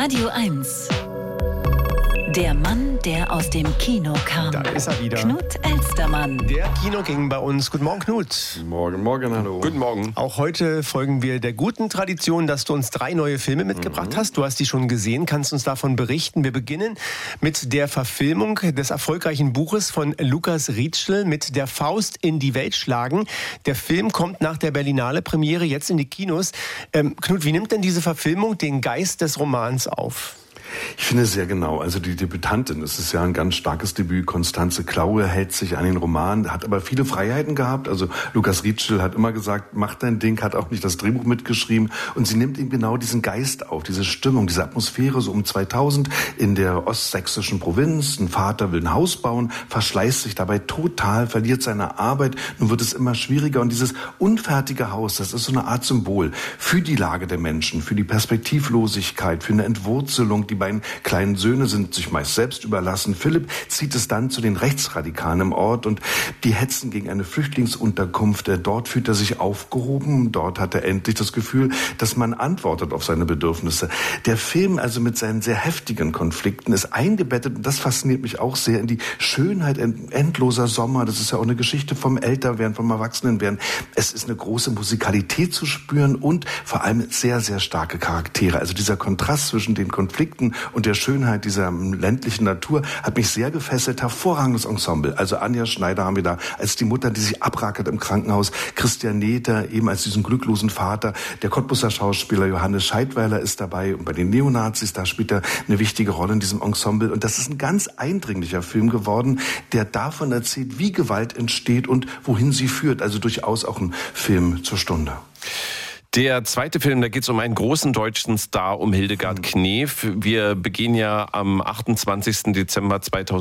Radio 1. Der Mann, der aus dem Kino kam. Da ist er wieder. Knut Elstermann. Der Kino ging bei uns. Guten Morgen, Knut. Morgen, hallo. Guten Morgen. Auch heute folgen wir der guten Tradition, dass du uns 3 neue Filme mitgebracht hast. Du hast die schon gesehen, kannst uns davon berichten. Wir beginnen mit der Verfilmung des erfolgreichen Buches von Lukas Rietschel mit Der Faust in die Welt schlagen. Der Film kommt nach der Berlinale Premiere jetzt in die Kinos. Knut, wie nimmt denn diese Verfilmung den Geist des Romans auf? Ich finde sehr genau. Also die Debütantin, es ist ja ein ganz starkes Debüt. Constanze Klaue hält sich an den Roman, hat aber viele Freiheiten gehabt. Also Lukas Rietschel hat immer gesagt, mach dein Ding, hat auch nicht das Drehbuch mitgeschrieben. Und sie nimmt eben genau diesen Geist auf, diese Stimmung, diese Atmosphäre so um 2000 in der ostsächsischen Provinz. Ein Vater will ein Haus bauen, verschleißt sich dabei total, verliert seine Arbeit. Nun wird es immer schwieriger. Und dieses unfertige Haus, das ist so eine Art Symbol für die Lage der Menschen, für die Perspektivlosigkeit, für eine Entwurzelung. Die beiden kleinen Söhne sind sich meist selbst überlassen. Philipp zieht es dann zu den Rechtsradikalen im Ort und die hetzen gegen eine Flüchtlingsunterkunft. Dort fühlt er sich aufgehoben. Dort hat er endlich das Gefühl, dass man antwortet auf seine Bedürfnisse. Der Film also mit seinen sehr heftigen Konflikten ist eingebettet, und das fasziniert mich auch sehr, in die Schönheit endloser Sommer. Das ist ja auch eine Geschichte vom Älterwerden, vom Erwachsenenwerden. Es ist eine große Musikalität zu spüren und vor allem sehr, sehr starke Charaktere. Also dieser Kontrast zwischen den Konflikten und der Schönheit dieser ländlichen Natur hat mich sehr gefesselt. Hervorragendes Ensemble. Also Anja Schneider haben wir da als die Mutter, die sich abrackert im Krankenhaus. Christian Nether eben als diesen glücklosen Vater. Der Cottbuser Schauspieler Johannes Scheidweiler ist dabei. Und bei den Neonazis, da spielt er eine wichtige Rolle in diesem Ensemble. Und das ist ein ganz eindringlicher Film geworden, der davon erzählt, wie Gewalt entsteht und wohin sie führt. Also durchaus auch ein Film zur Stunde. Der zweite Film, da geht es um einen großen deutschen Star, um Hildegard Knef. Wir begehen ja am 28. Dezember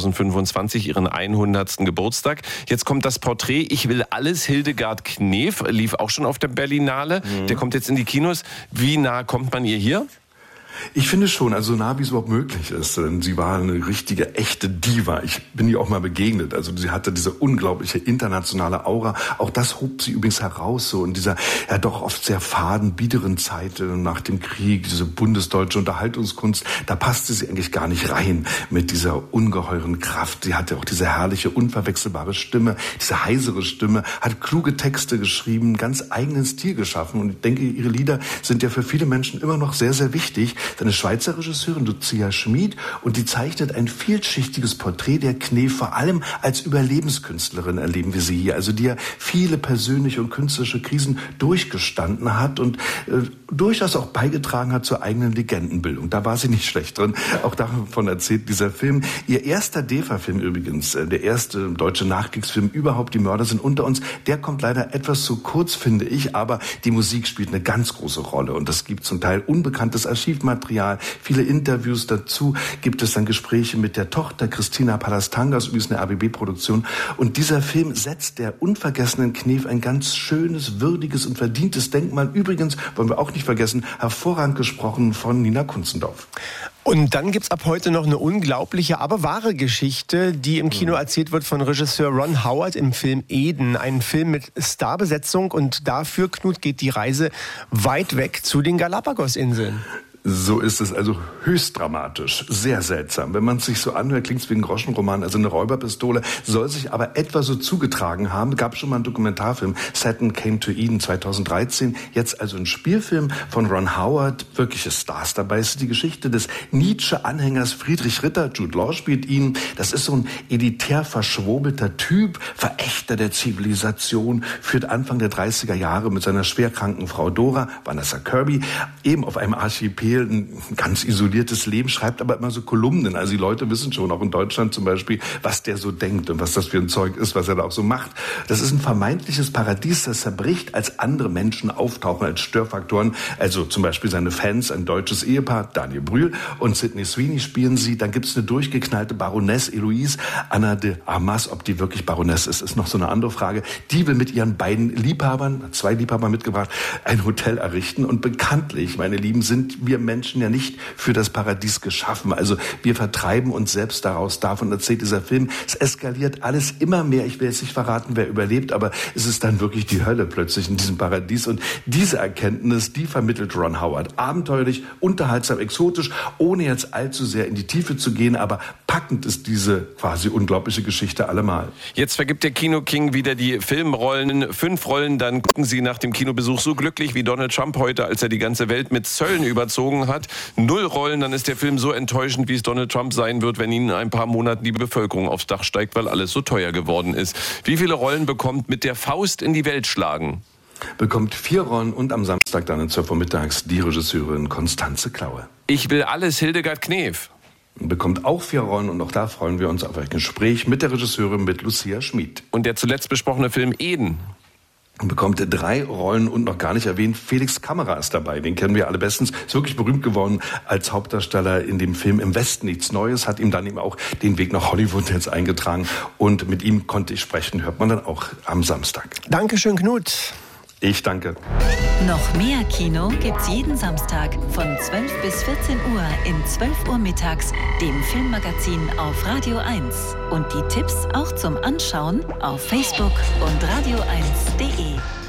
2025 ihren 100. Geburtstag. Jetzt kommt das Porträt Ich will alles, Hildegard Knef, lief auch schon auf der Berlinale. Der kommt jetzt in die Kinos. Wie nah kommt man ihr hier? Ich finde schon, also so nah wie es überhaupt möglich ist. Denn sie war eine richtige, echte Diva. Ich bin ihr auch mal begegnet. Also sie hatte diese unglaubliche internationale Aura. Auch das hob sie übrigens heraus, so in dieser ja doch oft sehr faden, biederen Zeit nach dem Krieg, diese bundesdeutsche Unterhaltungskunst. Da passte sie eigentlich gar nicht rein mit dieser ungeheuren Kraft. Sie hatte auch diese herrliche, unverwechselbare Stimme, diese heisere Stimme, hat kluge Texte geschrieben, einen ganz eigenen Stil geschaffen. Und ich denke, ihre Lieder sind ja für viele Menschen immer noch sehr, sehr wichtig. Eine Schweizer Regisseurin, Lucia Schmid, und die zeichnet ein vielschichtiges Porträt der Knef. Vor allem als Überlebenskünstlerin erleben wir sie hier, also die ja viele persönliche und künstlerische Krisen durchgestanden hat und durchaus auch beigetragen hat zur eigenen Legendenbildung. Da war sie nicht schlecht drin. Auch davon erzählt dieser Film. Ihr erster DEFA-Film übrigens, der erste deutsche Nachkriegsfilm überhaupt, Die Mörder sind unter uns, der kommt leider etwas zu kurz, finde ich, aber die Musik spielt eine ganz große Rolle und es gibt zum Teil unbekanntes Archivmaterial, viele Interviews dazu, gibt es dann Gespräche mit der Tochter Christina Palastangas, übrigens eine RBB-Produktion. Und dieser Film setzt der unvergessenen Knef ein ganz schönes, würdiges und verdientes Denkmal. Übrigens, wollen wir auch nicht vergessen, hervorragend gesprochen von Nina Kunzendorf. Und dann gibt's ab heute noch eine unglaubliche, aber wahre Geschichte, die im Kino erzählt wird von Regisseur Ron Howard im Film Eden. Ein Film mit Starbesetzung und dafür, Knut, geht die Reise weit weg zu den Galapagos-Inseln. So ist es also höchst dramatisch, sehr seltsam. Wenn man es sich so anhört, klingt es wie ein Groschenroman, also eine Räuberpistole, soll sich aber etwa so zugetragen haben. Gab schon mal einen Dokumentarfilm, Saturn Came to Eden 2013, jetzt also ein Spielfilm von Ron Howard, wirkliche Stars dabei. Es ist die Geschichte des Nietzsche-Anhängers Friedrich Ritter, Jude Law spielt ihn. Das ist so ein elitär verschwurbelter Typ, Verächter der Zivilisation, führt Anfang der 30er Jahre mit seiner schwerkranken Frau Dora, Vanessa Kirby, eben auf einem Archipel ein ganz isoliertes Leben, schreibt aber immer so Kolumnen. Also die Leute wissen schon, auch in Deutschland zum Beispiel, was der so denkt und was das für ein Zeug ist, was er da auch so macht. Das ist ein vermeintliches Paradies, das zerbricht, als andere Menschen auftauchen als Störfaktoren. Also zum Beispiel seine Fans, ein deutsches Ehepaar, Daniel Brühl und Sydney Sweeney spielen sie. Dann gibt es eine durchgeknallte Baroness, Eloise, Anna de Armas. Ob die wirklich Baroness ist noch so eine andere Frage. Die will mit ihren beiden Liebhabern, 2 Liebhaber mitgebracht, ein Hotel errichten. Und bekanntlich, meine Lieben, sind wir Menschen ja nicht für das Paradies geschaffen. Also wir vertreiben uns selbst daraus. Davon erzählt dieser Film. Es eskaliert alles immer mehr. Ich will jetzt nicht verraten, wer überlebt, aber es ist dann wirklich die Hölle plötzlich in diesem Paradies. Und diese Erkenntnis, die vermittelt Ron Howard. Abenteuerlich, unterhaltsam, exotisch, ohne jetzt allzu sehr in die Tiefe zu gehen, aber packend ist diese quasi unglaubliche Geschichte allemal. Jetzt vergibt der Kino-King wieder die Filmrollen. 5 Rollen, dann gucken Sie nach dem Kinobesuch so glücklich wie Donald Trump heute, als er die ganze Welt mit Zöllen überzogen hat. 0 Rollen, dann ist der Film so enttäuschend, wie es Donald Trump sein wird, wenn ihn in ein paar Monaten die Bevölkerung aufs Dach steigt, weil alles so teuer geworden ist. Wie viele Rollen bekommt Mit der Faust in die Welt schlagen? Bekommt 4 Rollen und am Samstag dann um 12 Uhr mittags die Regisseurin Constanze Klaue. Ich will alles, Hildegard Knef. Bekommt auch 4 Rollen und auch da freuen wir uns auf ein Gespräch mit der Regisseurin, mit Lucia Schmid. Und der zuletzt besprochene Film Eden. Bekommt 3 Rollen und noch gar nicht erwähnt, Felix Kammerer ist dabei. Den kennen wir alle bestens. Ist wirklich berühmt geworden als Hauptdarsteller in dem Film Im Westen nichts Neues. Hat ihm dann eben auch den Weg nach Hollywood jetzt eingetragen. Und mit ihm konnte ich sprechen, hört man dann auch am Samstag. Dankeschön, Knut. Ich danke. Noch mehr Kino gibt's jeden Samstag von 12 bis 14 Uhr in 12 Uhr mittags, dem Filmmagazin auf Radio 1. Und die Tipps auch zum Anschauen auf Facebook und radio1.de.